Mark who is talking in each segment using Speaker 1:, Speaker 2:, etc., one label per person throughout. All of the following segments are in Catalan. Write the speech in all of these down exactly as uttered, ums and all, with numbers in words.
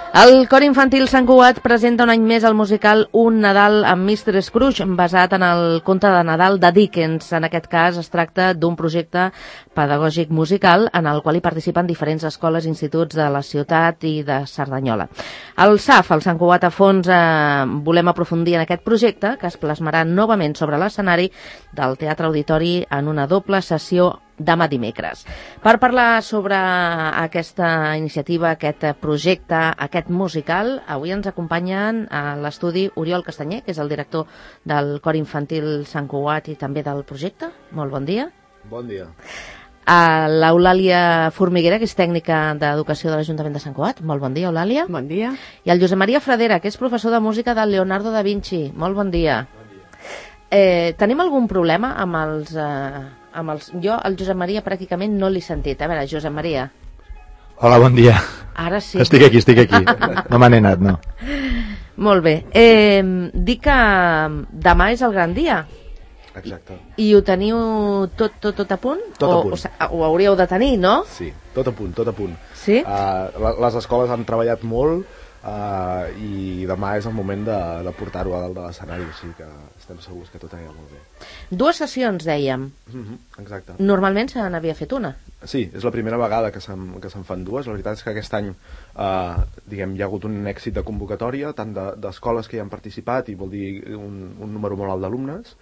Speaker 1: El Cor Infantil Sant Cugat presenta un any més el musical Un Nadal amb mister Scrooge, basat en el conte de Nadal de Dickens. En aquest cas es tracta d'un projecte pedagògic musical en el qual hi participen diferents escoles i instituts de la ciutat i de Cerdanyola. Al S A F, el Sant Cugat a fons, eh, volem aprofundir en aquest projecte que es plasmarà novament sobre l'escenari del Teatre Auditori en una doble sessió demà dimecres. Per parlar sobre aquesta iniciativa, aquest projecte, aquest musical, avui ens acompanyen a l'estudi Oriol Castanyer, que és el director del Cor Infantil Sant Cugat i també del projecte. Molt bon dia.
Speaker 2: Bon dia.
Speaker 1: A l'Eulàlia Formiguera, que és tècnica d'Educació de l'Ajuntament de Sant Cugat. Molt bon dia, Eulàlia.
Speaker 3: Bon dia.
Speaker 1: I el Josep Maria Fradera, que és professor de música del Leonardo da Vinci. Molt bon dia. Bon dia. Eh, tenim algun problema amb els... Eh, amb els... Jo, el Josep Maria, pràcticament no l'he sentit. A veure, Josep Maria.
Speaker 4: Hola, bon dia.
Speaker 1: Ara sí.
Speaker 4: Estic aquí, estic aquí. No me n'he anat, no.
Speaker 1: Molt bé. Eh, dic que demà és el gran dia.
Speaker 2: Exacte.
Speaker 1: I ho teniu tot, tot, tot a punt?
Speaker 2: Tot
Speaker 1: o,
Speaker 2: a punt.
Speaker 1: O, ho hauríeu de tenir, no?
Speaker 2: Sí, tot a punt, tot a punt.
Speaker 1: Sí?
Speaker 2: Uh, les escoles han treballat molt uh, i demà és el moment de, de portar-ho a dalt de l'escenari, o sigui que estem segurs que tot anirà molt bé.
Speaker 1: Dues sessions, dèiem.
Speaker 2: Mm-hmm, exacte.
Speaker 1: Normalment se n'havia fet una.
Speaker 2: Sí, és la primera vegada que se'n que se'n fan dues. La veritat és que aquest any uh, diguem, hi ha hagut un èxit de convocatòria, tant d'escoles de, que hi han participat, i vol dir un, un número molt alt d'alumnes,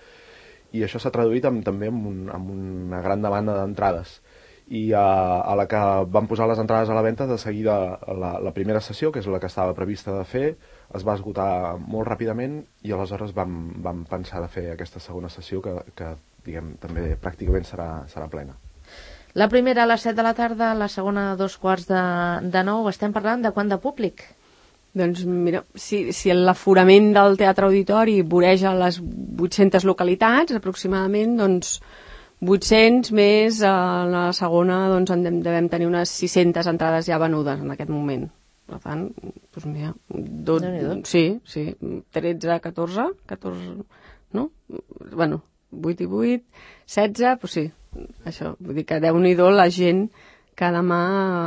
Speaker 2: i això s'ha traduït amb, també amb, un, amb una gran demanda d'entrades. I uh, a la que van posar les entrades a la venda, de seguida la, la primera sessió, que és la que estava prevista de fer, es va esgotar molt ràpidament, i aleshores vam, vam pensar de fer aquesta segona sessió que, que diguem, també pràcticament serà, serà plena.
Speaker 1: La primera a les set de la tarda, la segona a dos quarts de, de nou. Estem parlant de quant de públic?
Speaker 3: Doncs mira, si, si l'aforament del Teatre Auditori voreja les vuit-centes localitats, aproximadament, doncs vuit-cents més, a la segona doncs en devem tenir unes sis-centes entrades ja venudes en aquest moment. Per tant, doncs mira, tot, sí, sí, tretze, catorze, catorze, no? Bueno, vuit i vuit, setze, doncs sí, això, vull dir que Déu-n'hi-do la gent que demà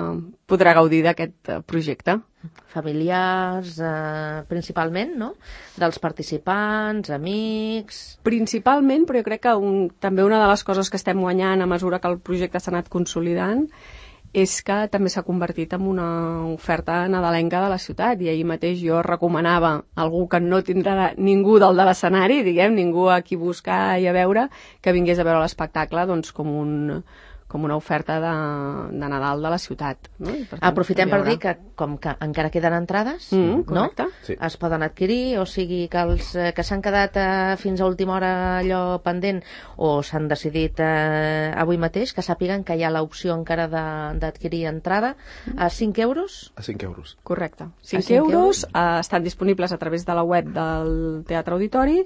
Speaker 3: podrà gaudir d'aquest projecte.
Speaker 1: Familiars, eh, principalment, no? Dels participants, amics...
Speaker 3: Principalment, però jo crec que un, també una de les coses que estem guanyant a mesura que el projecte s'ha anat consolidant és que també s'ha convertit en una oferta nadalenca de la ciutat, i ahir mateix jo recomanava a algú que no tindrà ningú del de l'escenari, diguem, ningú a qui buscar i a veure, que vingués a veure l'espectacle doncs, com un... com una oferta de, de Nadal de la ciutat. No? I per tant,
Speaker 1: aprofitem per dir que, com que encara queden entrades,
Speaker 3: mm,
Speaker 1: no?
Speaker 2: Sí.
Speaker 1: Es poden adquirir, o sigui que els eh, que s'han quedat eh, fins a última hora allò pendent, o s'han decidit eh, avui mateix, que sàpiguen que hi ha l'opció encara d'adquirir entrada a cinc euros?
Speaker 2: A cinc euros.
Speaker 3: Correcte. cinc euros, eh, estan disponibles a través de la web del Teatre Auditori,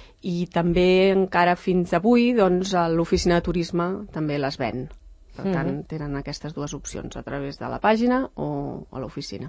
Speaker 3: i també encara fins avui doncs, l'oficina de turisme també les ven. Per tant, mm-hmm. tenen aquestes dues opcions, a través de la pàgina o a l'oficina.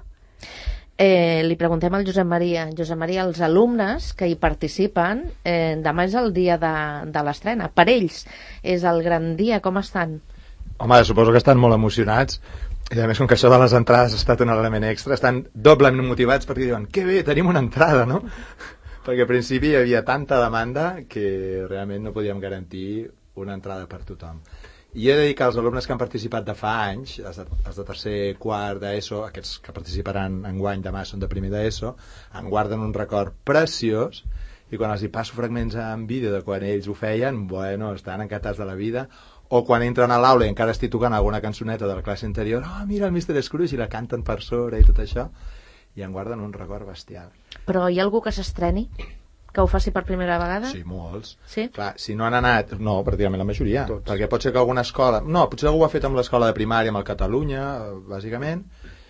Speaker 1: Eh, li preguntem al Josep Maria. Josep Maria, els alumnes que hi participen, eh, demà és el dia de, de l'estrena. Per ells és el gran dia. Com estan?
Speaker 4: Home, suposo que estan molt emocionats. I a més, com que això de les entrades ha estat un element extra, estan doblement motivats perquè diuen, que bé, tenim una entrada, no? Perquè al principi hi havia tanta demanda que realment no podíem garantir una entrada per tothom. I he de dir que els alumnes que han participat de fa anys, els de, els de tercer, quart d'ESO, aquests que participaran enguany demà són de primer d'ESO, en guarden un record preciós, i quan els hi passo fragments en vídeo de quan ells ho feien, bueno, estan encantats de la vida, o quan entren a l'aula i encara estic tocant alguna cançoneta de la classe anterior, oh, mira el mister Scrooge, i la canten per sobre i tot això, i en guarden un record bestial.
Speaker 1: Però hi ha algú que s'estreni? Que ho faci per primera vegada?
Speaker 4: Sí, molts.
Speaker 1: Sí?
Speaker 4: Clar, si no han anat... No, pràcticament la majoria.
Speaker 2: Tots.
Speaker 4: Perquè pot ser que alguna escola... No, potser algú ho ha fet amb l'escola de primària, amb el Catalunya, bàsicament.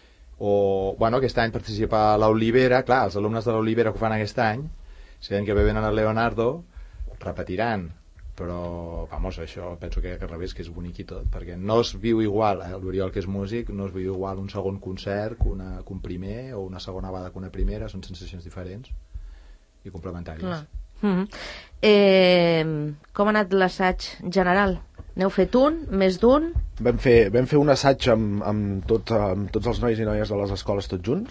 Speaker 4: O, bueno, aquest any participa a l'Olivera. Clar, els alumnes de l'Olivera que ho fan aquest any, si ven que beben al Leonardo, repetiran. Però, vamos, això penso que al revés, que és bonic i tot, perquè no es viu igual, eh, l'Oriol que és músic, no es viu igual un segon concert que, una, que un primer, o una segona vegada que una primera, són sensacions diferents i complementàries.
Speaker 1: Mm-hmm. eh, com ha anat l'assaig general? N'heu fet un, més d'un?
Speaker 2: Vam fer, vam fer un assaig amb, amb, tot, amb tots els nois i noies de les escoles tots junts.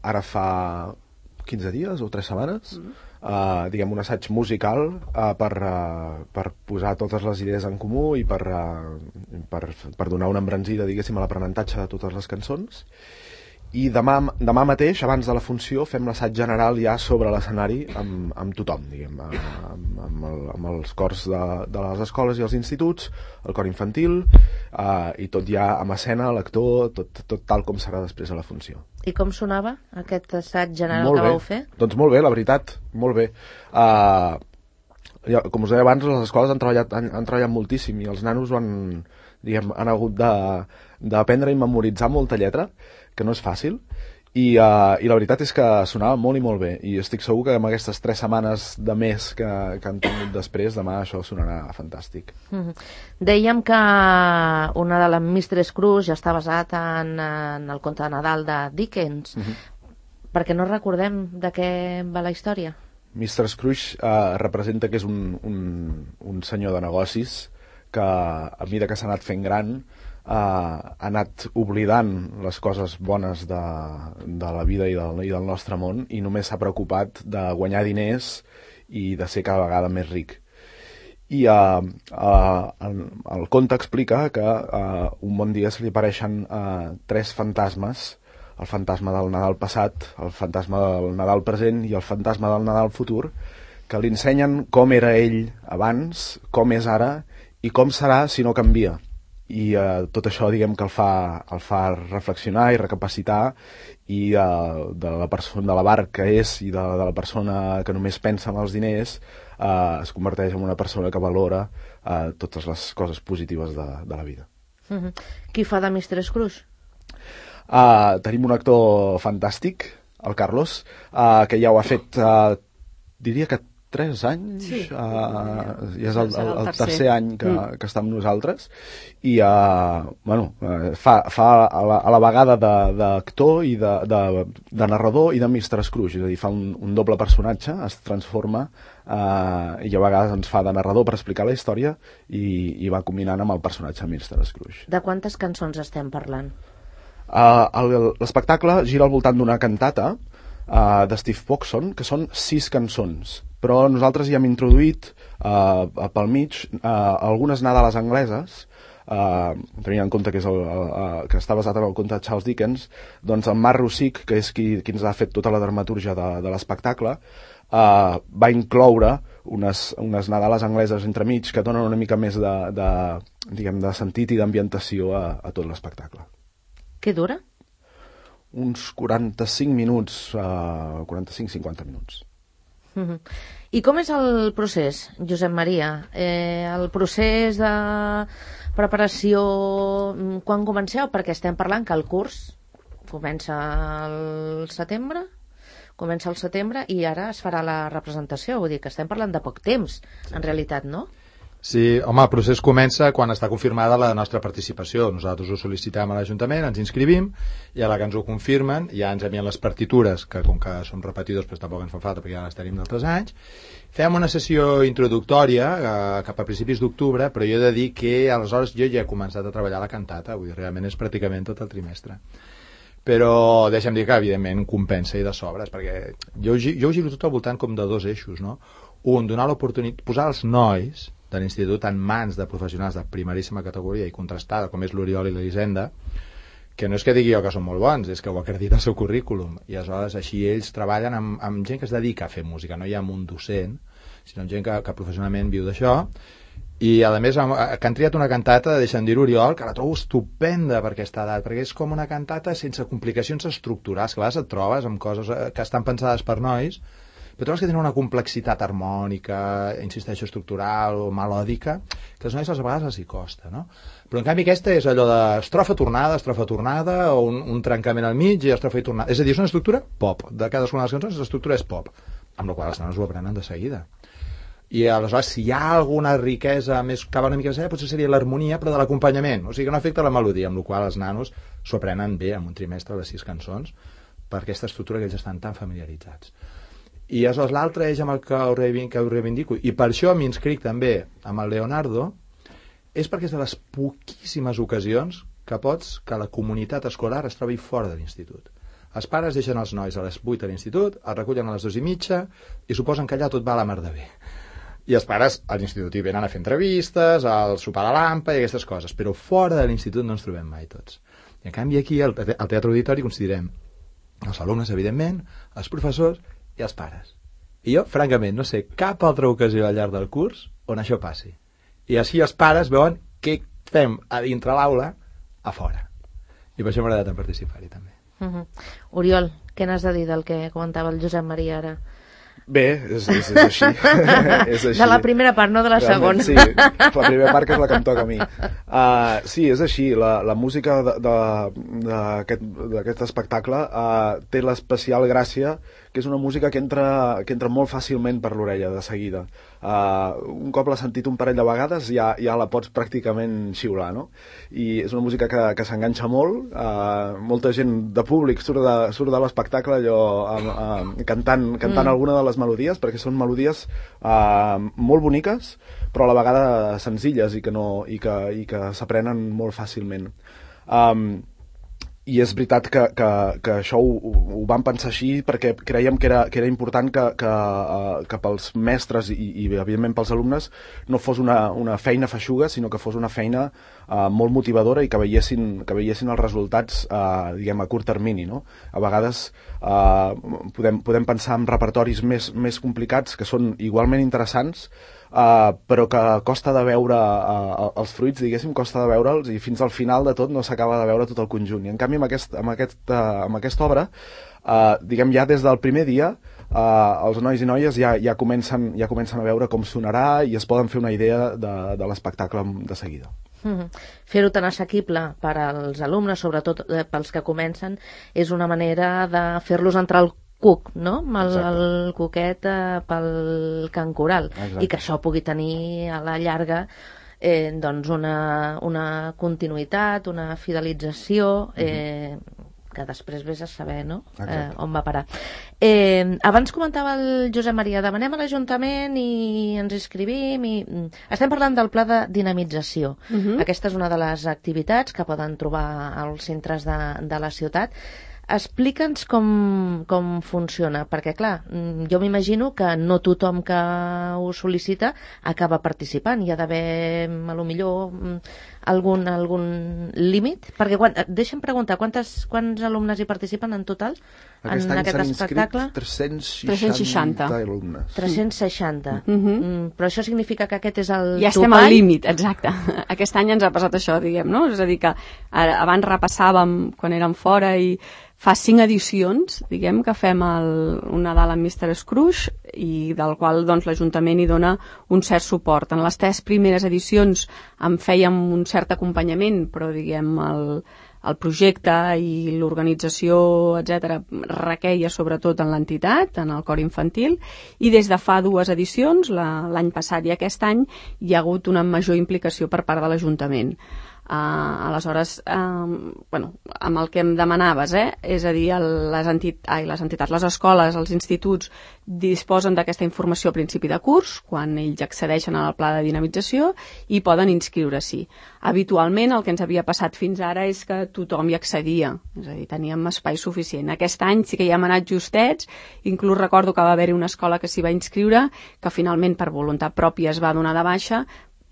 Speaker 2: ara fa quinze dies o tres setmanes, mm. uh, diguem, un assaig musical uh, per, uh, per posar totes les idees en comú i per, uh, per, per donar una embranzida, diguéssim, a l'aprenentatge de totes les cançons. I demà, demà mateix, abans de la funció, fem l'assaig general ja sobre l'escenari amb, amb tothom, diguem, amb, amb, el, amb els cors de, de les escoles i els instituts, el cor infantil, eh, i tot ja amb escena, l'actor, tot, tot tal com serà després de la funció.
Speaker 1: I com sonava aquest assaig general
Speaker 2: molt
Speaker 1: que
Speaker 2: bé.
Speaker 1: vau fer?
Speaker 2: Doncs molt bé, la veritat, molt bé. Uh, ja, com us deia abans, les escoles han treballat, han, han treballat moltíssim i els nanos han, diguem, han hagut d'aprendre i memoritzar molta lletra, que no és fàcil, i, uh, i la veritat és que sonava molt i molt bé, i estic segur que amb aquestes tres setmanes de mes que, que han tingut després, demà això sonarà fantàstic.
Speaker 1: Mm-hmm. Dèiem que una de les mister Scrooge ja està basat en, en el conte de Nadal de Dickens, mm-hmm. perquè no recordem de què va la història.
Speaker 2: mister Scrooge uh, representa que és un, un, un senyor de negocis que a mesura que s'ha anat fent gran Uh, ha anat oblidant les coses bones de, de la vida i del, i del nostre món i només s'ha preocupat de guanyar diners i de ser cada vegada més ric. I uh, uh, el, el conte explica que uh, un bon dia se li apareixen uh, tres fantasmes, el fantasma del Nadal passat, el fantasma del Nadal present i el fantasma del Nadal futur, que li ensenyen com era ell abans, com és ara i com serà si no canvia. I uh, tot això, diguem, que el fa, el fa reflexionar i recapacitar i uh, de la persona, de la barca que és i de, de la persona que només pensa en els diners uh, es converteix en una persona que valora uh, totes les coses positives de, de la vida.
Speaker 1: Mm-hmm. Qui fa de mister Scrooge?
Speaker 2: Uh, tenim un actor fantàstic, el Carlos, uh, que ja ho ha fet, uh, diria que tres anys,
Speaker 3: sí.
Speaker 2: uh, i és el, el, el tercer, tercer any que,
Speaker 3: mm.
Speaker 2: que està amb nosaltres, i uh, bueno, uh, fa, fa a, la, a la vegada d'actor i de, de, de narrador i de mister Scrooge, és a dir, fa un, un doble personatge, es transforma uh, i a vegades ens fa de narrador per explicar la història i, i va combinant amb el personatge mister Scrooge.
Speaker 1: De quantes cançons estem parlant?
Speaker 2: Uh, L'espectacle gira al voltant d'una cantata uh, de Steve Poxon, que són sis cançons, però nosaltres hi hem introduït uh, pel mig uh, algunes nadales angleses, uh, tenint en compte que, és el, el, el, que està basat en el conte de Charles Dickens, doncs el Mark Rusick, que és qui, qui ens ha fet tota la dramatúrgia de, de l'espectacle, uh, va incloure unes, unes nadales angleses entremig que donen una mica més de, de, diguem, de sentit i d'ambientació a, a tot l'espectacle.
Speaker 1: Què dura?
Speaker 2: Uns quaranta-cinc minuts, uh, quaranta-cinc a cinquanta minuts.
Speaker 1: Mm-hmm. I com és el procés, Josep Maria? Eh, el procés de preparació, quan comenceu? Perquè estem parlant que el curs comença al setembre, comença al setembre i ara es farà la representació, vull dir que estem parlant de poc temps, en realitat, no?
Speaker 4: Sí, home, el procés comença quan està confirmada la nostra participació. Nosaltres ho sol·licitem a l'Ajuntament, ens inscrivim, i a la que ens ho confirmen ja ens envien les partitures, que com que som repetidors però tampoc ens fa falta perquè ja les tenim d'altres anys. Fem una sessió introductòria eh, cap a principis d'octubre, però jo he de dir que aleshores jo ja he començat a treballar la cantata, vull dir, realment és pràcticament tot el trimestre. Però deixa'm dir que evidentment compensa i de sobres, perquè jo, jo ho giro tot al voltant com de dos eixos, no? Un, donar l'oportunitat, posar els nois de l'institut en mans de professionals de primeríssima categoria i contrastada, com és l'Oriol i l'Elisenda, que no és que digui jo que són molt bons, és que ho acredita el seu currículum, i aleshores així ells treballen amb, amb gent que es dedica a fer música, no hi ha un docent, sinó amb gent que, que professionalment viu d'això, i a més que han triat una cantata, deixa'm dir Oriol, que la trobo estupenda per aquesta edat, perquè és com una cantata sense complicacions estructurals, que a vegades et trobes amb coses que estan pensades per nois, però trobes que tenen una complexitat harmònica, insisteixo, estructural o melòdica, que als nois a vegades els hi costa, no? Però en canvi aquesta és allò de estrofa tornada, estrofa tornada, o un, un trencament al mig i estrofa i tornada. És a dir, és una estructura pop. De cadascuna de les cançons l'estructura és pop, amb la qual els nanos ho aprenen de seguida. I aleshores, si hi ha alguna riquesa més que va una mica més allà, potser seria l'harmonia, però de l'acompanyament. O sigui que no afecta la melodia, amb la qual els nanos s'ho aprenen bé en un trimestre les sis cançons, per aquesta estructura que ells estan tan familiaritzats. I aleshores l'altre és amb el que ho, reivindico, que ho reivindico, i per això m'inscric també amb el Leonardo, és perquè és de les poquíssimes ocasions que pots que la comunitat escolar es trobi fora de l'institut. Els pares deixen els nois a les vuit a l'institut, els recullen a les dues i mitja i suposen que allà tot va a la mar de bé. I els pares a l'institut hi venen a fer entrevistes, al sopar a la lampa i aquestes coses, però fora de l'institut no ens trobem mai tots. I en canvi aquí, al, al Teatre Auditori, considerem els alumnes, evidentment, els professors i els pares. I jo, francament, no sé cap altra ocasió al llarg del curs on això passi. I així els pares veuen què fem a dintre l'aula a fora. I per això m'ha agradat participar-hi també.
Speaker 1: Uh-huh. Oriol, què n'has de dir del que comentava el Josep Maria ara?
Speaker 2: Bé, és, és, és, així. és així.
Speaker 1: De la primera part, no de la
Speaker 2: Realment,
Speaker 1: segona.
Speaker 2: Sí, la primera part que és la que em toca a mi. Uh, sí, és així. La, la música d'aquest espectacle uh, té l'especial gràcia que és una música que entra, que entra molt fàcilment per l'orella de seguida. Uh, un cop l'has sentit un parell de vegades ja, ja la pots pràcticament xiular, no? I és una música que, que s'enganxa molt. Uh, molta gent de públic surt de, surt de l'espectacle allò uh, uh, cantant, cantant mm. alguna de les melodies, perquè són melodies uh, molt boniques, però a la vegada senzilles i que, no, i que, i que s'aprenen molt fàcilment. Um, I és veritat que, que, que això ho, ho vam pensar així perquè creiem que era, que era important que, que, uh, que pels mestres i, i evidentment pels alumnes no fos una, una feina feixuga, sinó que fos una feina uh, molt motivadora i que veiessin, que veiessin els resultats uh, diguem, a curt termini, no? A vegades uh, podem, podem pensar en repertoris més, més complicats que són igualment interessants, Uh, però que costa de veure uh, els fruits, diguéssim, costa de veure'ls i fins al final de tot no s'acaba de veure tot el conjunt. I en canvi amb, aquest, amb, aquest, uh, amb aquesta obra, uh, diguem, ja des del primer dia uh, els nois i noies ja, ja, comencen, ja comencen a veure com sonarà i es poden fer una idea de, de l'espectacle de seguida.
Speaker 1: Mm-hmm. Fer-ho tan assequible per als alumnes, sobretot eh, pels que comencen, és una manera de fer-los entrar al cuc, no? Amb el, el cuquet eh, pel cant coral. Exacte. I que això pugui tenir a la llarga eh, doncs una, una continuïtat, una fidelització eh, uh-huh. que després vés a saber, no? Eh, on va parar. Eh, abans comentava el Josep Maria, demanem a l'Ajuntament i ens inscrivim i... Estem parlant del pla de dinamització. Uh-huh. Aquesta és una de les activitats que poden trobar als centres de, de la ciutat. Explica'ns com, com funciona, perquè clar, jo m'imagino que no tothom que ho sol·licita acaba participant, hi ha d'haver a lo millor algun, algun límit, perquè quan, deixa'm preguntar, quantes, quants alumnes hi participen en total
Speaker 2: aquest
Speaker 1: en aquest espectacle?
Speaker 2: tres-cents seixanta alumnes.
Speaker 1: tres-cents seixanta.
Speaker 3: Mm-hmm.
Speaker 1: Mm, però això significa que aquest és el
Speaker 3: ja estem
Speaker 1: topall?
Speaker 3: al límit, exacte. Aquest any ens ha passat això, diguem, no? És a dir, que ara, abans repassàvem quan érem fora i fa cinc edicions, diguem, que fem el, un Nadal amb mister Scrooge i del qual doncs, l'Ajuntament hi dona un cert suport. En les tres primeres edicions en fèiem un cert acompanyament, però diguem, el, el projecte i l'organització, etcètera, requeia sobretot en l'entitat, en el cor infantil, i des de fa dues edicions, la, l'any passat i aquest any, hi ha hagut una major implicació per part de l'Ajuntament. Uh, aleshores, uh, bueno, amb el que em demanaves, eh? És a dir, les, entit ai, les entitats, les escoles, els instituts disposen d'aquesta informació a principi de curs, quan ells accedeixen al pla de dinamització i poden inscriure-s'hi. Habitualment el que ens havia passat fins ara és que tothom hi accedia, és a dir, teníem espai suficient. Aquest any sí que hi hem anat justets, inclús recordo que va haver-hi una escola que s'hi va inscriure, que finalment per voluntat pròpia es va donar de baixa,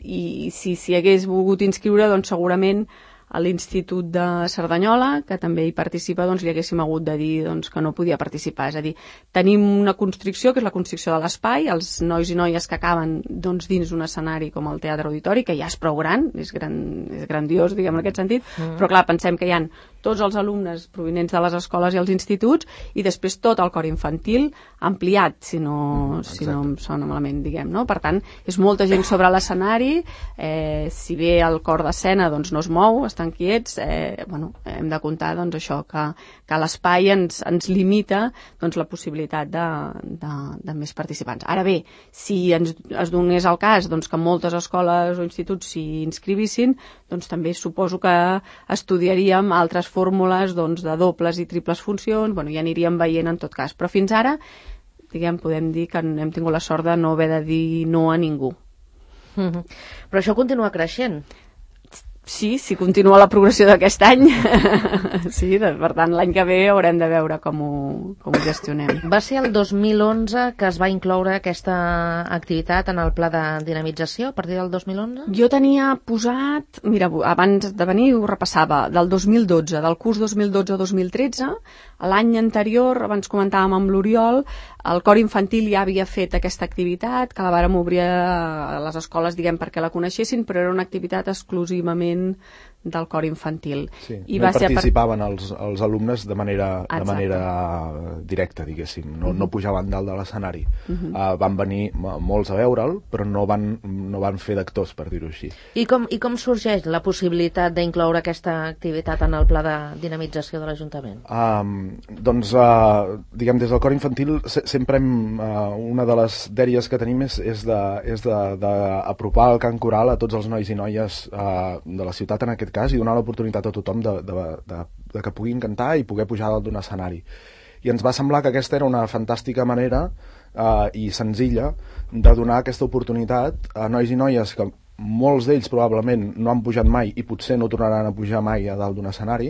Speaker 3: i si s'hi hagués volgut inscriure, doncs segurament a l'Institut de Cerdanyola, que també hi participa, doncs li haguéssim hagut de dir doncs, que no podia participar. És a dir, tenim una constricció, que és la constricció de l'espai, els nois i noies que acaben doncs, dins un escenari com el Teatre Auditori, que ja és prou gran, és, gran, és grandiós, diguem, en aquest sentit, mm. però clar, pensem que hi ha tots els alumnes provinents de les escoles i els instituts, i després tot el cor infantil ampliat, si no, mm, si no em sona malament, diguem, no? Per tant, és molta gent sobre l'escenari, eh, si bé el cor d'escena doncs, no es mou, estan quiets, eh, bueno, hem de comptar doncs, això, que, que l'espai ens, ens limita doncs, la possibilitat de, de, de més participants. Ara bé, si ens, es donés el cas doncs, que moltes escoles o instituts s'hi inscrivissin, doncs també suposo que estudiaríem altres fórmules doncs, de dobles i triples funcions, bueno, ja aniríem veient en tot cas. Però fins ara, diguem, podem dir que hem tingut la sort de no haver de dir no a ningú.
Speaker 1: Mm-hmm. Però això continua creixent.
Speaker 3: Sí, si continua la progressió d'aquest any. Sí, per tant, l'any que ve haurem de veure com ho, com ho gestionem.
Speaker 1: Va ser el dos mil onze que es va incloure aquesta activitat en el pla de dinamització, a partir del dos mil onze?
Speaker 3: Jo tenia posat, mira, abans de venir ho repassava, del dos mil dotze, del curs dos mil dotze-dos mil tretze, l'any anterior, abans comentàvem amb l'Oriol, el cor infantil ja havia fet aquesta activitat, que la vàrem obrir a les escoles, diguem, perquè la coneixessin, però era una activitat exclusivament del cor infantil.
Speaker 2: Sí,
Speaker 3: I
Speaker 2: no
Speaker 3: va
Speaker 2: hi participaven
Speaker 3: per...
Speaker 2: els, els alumnes de manera, de manera directa, diguéssim, no, no pujaven dalt de l'escenari. Uh-huh. Uh, van venir molts a veure'l, però no van, no van fer d'actors, per dir-ho així.
Speaker 1: I com, I com sorgeix la possibilitat d'incloure aquesta activitat en el pla de dinamització de l'Ajuntament?
Speaker 2: Um, doncs, uh, diguem, des del cor infantil se sempre hem, uh, una de les dèries que tenim és, és d'apropar el cant coral a tots els nois i noies uh, de la ciutat, en aquest cas, i donar l'oportunitat a tothom de, de, de, de que puguin cantar i poder pujar dalt d'un escenari. I ens va semblar que aquesta era una fantàstica manera uh, i senzilla de donar aquesta oportunitat a nois i noies que molts d'ells probablement no han pujat mai i potser no tornaran a pujar mai a dalt d'un escenari,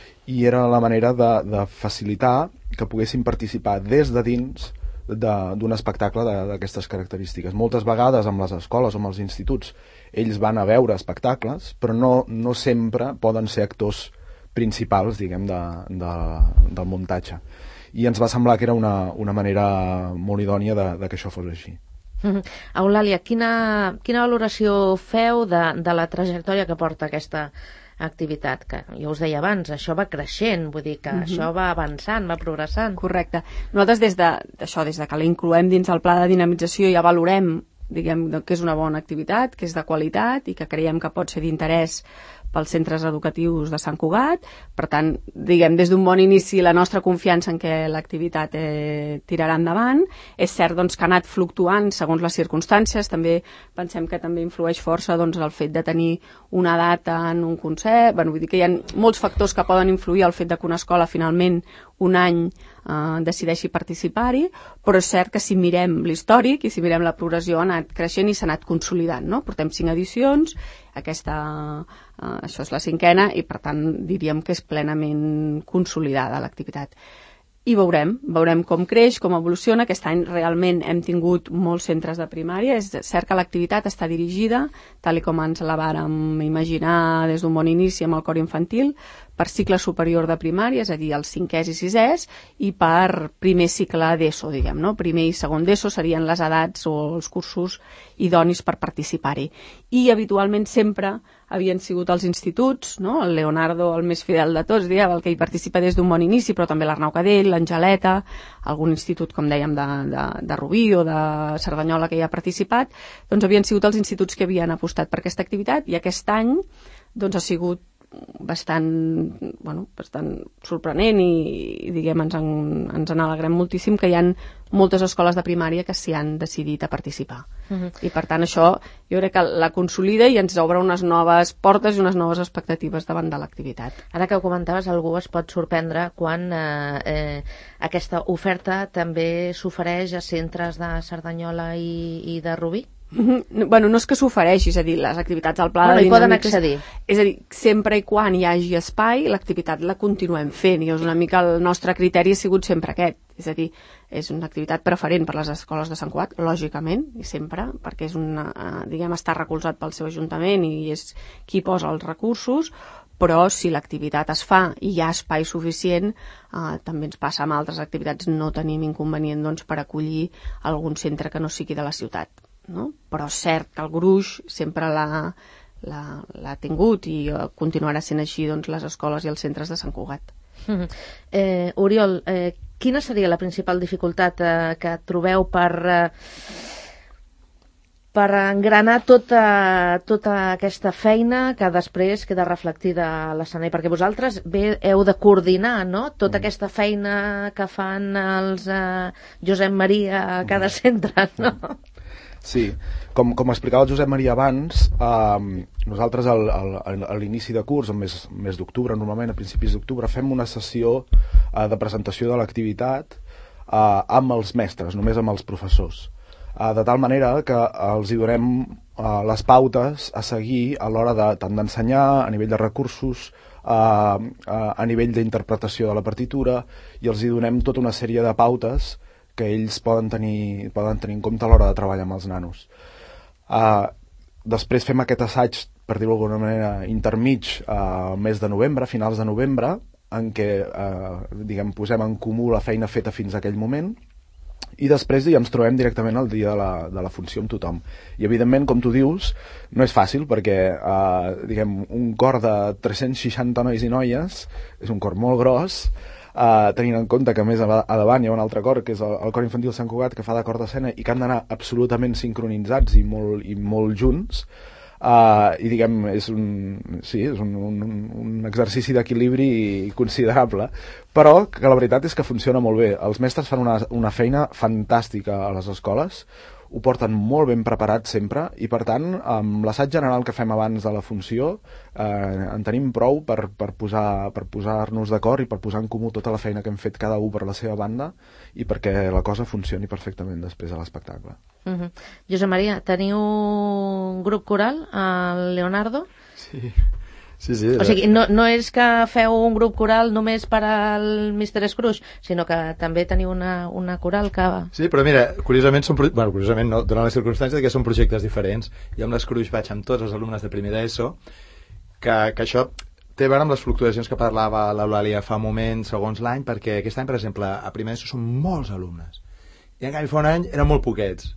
Speaker 2: i era la manera de, de facilitar que poguessin participar des de dins d'un espectacle d'aquestes característiques. Moltes vegades amb les escoles o amb els instituts ells van a veure espectacles, però no, no sempre poden ser actors principals, diguem, de, de, del muntatge. I ens va semblar que era una, una manera molt idònia de, de que això fos així.
Speaker 1: Mm-hmm. Eulàlia, quina, quina valoració feu de, de la trajectòria que porta aquesta activitat, que jo us deia abans, això va creixent, vull dir que uh-huh. això va avançant, va progressant.
Speaker 3: Correcte. Nosaltres des de, això, des de que l'incloem dins el pla de dinamització ja valorem, diguem, que és una bona activitat, que és de qualitat i que creiem que pot ser d'interès pels centres educatius de Sant Cugat. Per tant, diguem, des d'un bon inici la nostra confiança en què l'activitat eh, tirarà endavant. És cert, doncs, que ha anat fluctuant segons les circumstàncies. També pensem que també influeix força, doncs, el fet de tenir una data en un concert. Bueno, vull dir que hi ha molts factors que poden influir al fet de que una escola finalment un any eh, decideixi participar-hi, però és cert que si mirem l'històric i si mirem la progressió ha anat creixent i s'ha anat consolidant, no? Portem cinc edicions, aquesta, eh, això és la cinquena i per tant diríem que és plenament consolidada l'activitat. I veurem, veurem com creix, com evoluciona. Aquest any realment hem tingut molts centres de primària. És cert que l'activitat està dirigida, tal com ens la vàrem imaginar des d'un bon inici amb el cor infantil, per cicle superior de primària, és a dir, els cinquers i sisès, i per primer cicle d'ESO, diguem, no? Primer i segon d'ESO serien les edats o els cursos idonis per participar-hi. I habitualment sempre havien sigut els instituts, no? El Leonardo, el més fidel de tots, diguem, el que hi participa des d'un bon inici, però també l'Arnau Cadell, l'Angeleta, algun institut, com dèiem, de, de, de Rubí o de Cerdanyola que hi ha participat, doncs havien sigut els instituts que havien apostat per aquesta activitat i aquest any doncs, ha sigut bastant, bueno, bastant sorprenent i, diguem, ens en, ens en alegrem moltíssim que hi ha moltes escoles de primària que s'hi han decidit a participar. Uh-huh. I per tant això jo crec que la consolida i ens obre unes noves portes i unes noves expectatives davant de l'activitat.
Speaker 1: Ara que ho comentaves, algú es pot sorprendre quan eh, eh, aquesta oferta també s'ofereix a centres de Cerdanyola i, i de Rubí?
Speaker 3: Mm-hmm. Bueno, no és que s'ofereixi, és a dir, les activitats al pla
Speaker 1: bueno,
Speaker 3: de
Speaker 1: hi poden accedir.
Speaker 3: És a dir, sempre i quan hi hagi espai, l'activitat la continuem fent, i és una mica el nostre criteri ha sigut sempre aquest. És a dir, és una activitat preferent per les escoles de Sant Cugat, lògicament, i sempre, perquè és una, diguem, està recolzat pel seu ajuntament i és qui posa els recursos, però si l'activitat es fa i hi ha espai suficient, eh, també ens passa amb altres activitats, no tenim inconvenient doncs, per acollir algun centre que no sigui de la ciutat. No? Però és cert que el gruix sempre l'ha tingut i continuarà sent així doncs, les escoles i els centres de Sant Cugat.
Speaker 1: Mm-hmm. eh, Oriol, eh, quina seria la principal dificultat eh, que trobeu per, eh, per engranar tota, tota aquesta feina que després queda reflectida a l'escenari? Perquè vosaltres bé heu de coordinar, no? Tota mm. aquesta feina que fan els eh, Josep Maria a cada centre, no?
Speaker 2: Sí, com, com explicava el Josep Maria abans, eh, nosaltres al, al, a l'inici de curs, al mes, mes d'octubre, normalment a principis d'octubre, fem una sessió eh, de presentació de l'activitat eh, amb els mestres, només amb els professors. uh, de tal manera que els hi donem uh, les pautes a seguir a l'hora de, tant d'ensenyar, a nivell de recursos, uh, uh, a nivell d'interpretació de la partitura, i els hi donem tota una sèrie de pautes que ells poden tenir, poden tenir en compte a l'hora de treballar amb els nanos. Uh, després fem aquest assaig, per dir-ho d'alguna manera, intermig al uh, mes de novembre, finals de novembre, en què uh, diguem, posem en comú la feina feta fins a aquell moment, i després ja ens trobem directament el dia de la, de la funció amb tothom. I evidentment, com tu dius, no és fàcil perquè uh, diguem, un cor de tres-cents seixanta nois i noies és un cor molt gros, uh, tenint en compte que a més a, a davant hi ha un altre cor, que és el, el cor infantil Sant Cugat, que fa de cor d'escena i que han d'anar absolutament sincronitzats i molt, i molt junts. Uh, i diguem, és un, sí, és un, un, un exercici d'equilibri considerable, però que la veritat és que funciona molt bé. Els mestres fan una, una feina fantàstica a les escoles, ho porten molt ben preparat sempre, i per tant, amb l'assaig general que fem abans de la funció, eh, en tenim prou per, per, posar, per posar-nos d'acord i per posar en comú tota la feina que hem fet cada un per la seva banda i perquè la cosa funcioni perfectament després de l'espectacle.
Speaker 1: Uh-huh. Josep Maria, teniu un grup coral, el Leonardo?
Speaker 4: Sí. Sí, sí,
Speaker 1: o sigui, no, no és que feu un grup coral només per al mister Scrooge, sinó que també teniu una, una coral que...
Speaker 4: Sí, però mira, curiosament, són, bueno, curiosament no, donant les circumstàncies que són projectes diferents. Jo amb l'Scrooge vaig amb tots els alumnes de primer d'ESO, que, que això té a veure amb les fluctuacions que parlava l'Eulàlia fa un moment, segons l'any, perquè aquest any, per exemple, a primer d'ESO són molts alumnes, i en canvi fa un any eren molt poquets.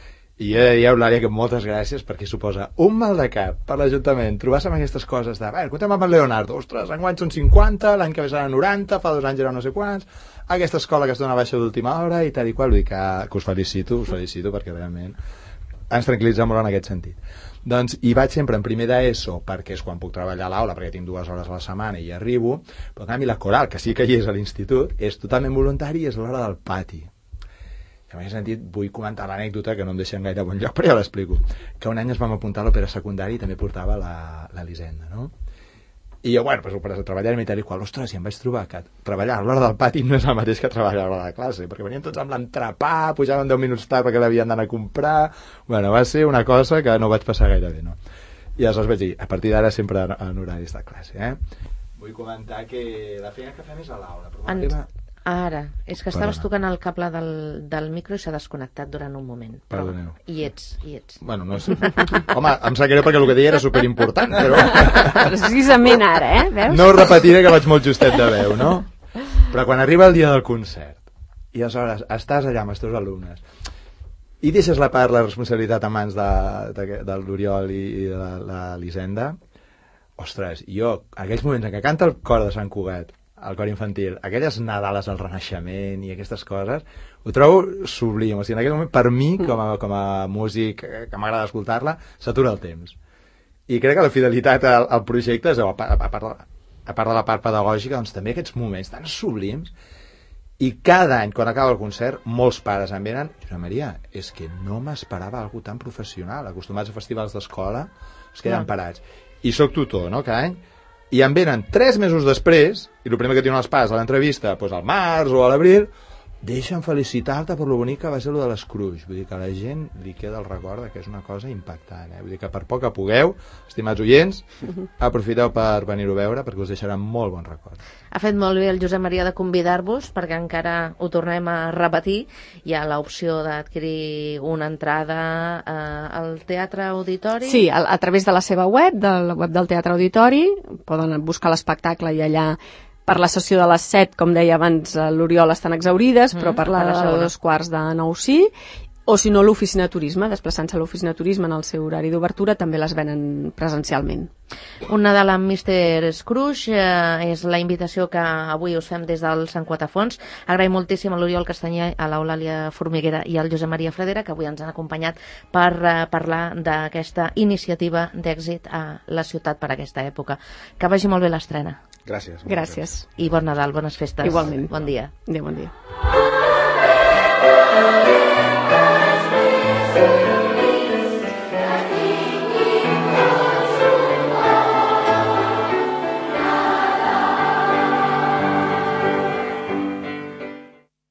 Speaker 4: I he de dir a Eulàlia que moltes gràcies, perquè suposa un mal de cap per l'Ajuntament trobar-se amb aquestes coses de, bé, comptem amb el Leonardo, ostres, enguany són cinquanta, l'any que ve seran noranta, fa dos anys eren no sé quants, aquesta escola que es dona baixa d'última hora i tal i qual, vull dir que, que us felicito, us felicito perquè realment ens tranquil·litza molt en aquest sentit. Doncs hi vaig sempre en primer d'ESO perquè és quan puc treballar a l'aula, perquè tinc dues hores a la setmana i hi arribo, però en canvi la coral, que sí que hi és a l'institut, és totalment voluntari i és l'hora del pati. En aquest sentit, vull comentar l'anècdota, que no em deixa en gaire bon lloc, però ja l'explico. Que un any ens vam apuntar a l'òpera secundària i també portava la, la Lisenda, no? I jo, bueno, pues, per treballar i tal i qual, ostres, i em vaig trobar que treballar a l'hora del pati no és el mateix que treballar a l'hora de classe, perquè venien tots amb l'entrepà, pujaven deu minuts tard perquè l'havien d'anar a comprar... Bueno, va ser una cosa que no vaig passar gaire bé, no? I aleshores vaig dir, a partir d'ara sempre en horaris de classe, eh? Vull comentar que la feina que fem és a l'aula, però
Speaker 1: en...
Speaker 4: teva...
Speaker 1: Ara, és que estaves Perdona. tocant el cable del, del micro i s'ha desconnectat durant un moment. Però
Speaker 4: Perdoneu.
Speaker 1: Hi ets, hi ets.
Speaker 4: Bueno, no sé. Home, em sap greu perquè el que deia era superimportant, però...
Speaker 3: Precisament ara, eh? Veus?
Speaker 4: No ho repetiré, que vaig molt justet de veu, no? Però quan arriba el dia del concert i aleshores estàs allà amb els teus alumnes i deixes la part, la responsabilitat a mans de, de, de l'Oriol i, i de la, la Lisenda, ostres, jo, aquells moments en què canta el cor de Sant Cugat, el cor infantil, aquelles Nadales al Renaixement i aquestes coses, ho trobo sublim. O sigui, en aquell moment, per mi, com a, com a músic que m'agrada escoltar-la, s'atura el temps. I crec que la fidelitat al, al projecte és, a, a, part de, a part de la part pedagògica, doncs també aquests moments tan sublims. I cada any, quan acaba el concert, molts pares em venen, Josep Maria, és que no m'esperava algú tan professional, acostumats a festivals d'escola, es queden parats. I soc tutor, no?, cada any. I em venen tres mesos després, i el primer que diuen els pares a l'entrevista, doncs al març o a l'abril, deixa'm felicitar-te per lo bonic que va ser lo de l'Scrooge. Vull dir que a la gent li queda el record que és una cosa impactant, eh? Vull dir que per poc que pugueu, estimats oients, aprofiteu per venir-ho a veure perquè us deixarà molt bon record.
Speaker 1: Ha fet molt bé el Josep Maria de convidar-vos, perquè encara ho tornem a repetir. Hi ha l'opció d'adquirir una entrada eh, al Teatre Auditori.
Speaker 3: Sí, a, a través de la seva web, de la web del Teatre Auditori, poden buscar l'espectacle i allà per la sessió de les set, com deia abans, l'Oriol estan exaurides, mm, però per la de dos quarts de nou sí, o si no l'oficina de turisme, desplaçant-se a l'oficina de turisme en el seu horari d'obertura, també les venen presencialment.
Speaker 1: Un Nadal amb mister Scrooge eh, és la invitació que avui us fem des del Sant Quatafons. Agraïm moltíssim a l'Oriol Castanyer, a l'Eulàlia Formiguera i al Josep Maria Fradera, que avui ens han acompanyat per eh, parlar d'aquesta iniciativa d'èxit a la ciutat per aquesta època. Que vagi molt bé l'estrena.
Speaker 2: Gràcies.
Speaker 3: Gràcies.
Speaker 1: I bon Nadal, bones festes.
Speaker 3: Igualment.
Speaker 1: Bon dia.
Speaker 3: Adéu, bon dia.
Speaker 5: Thank you.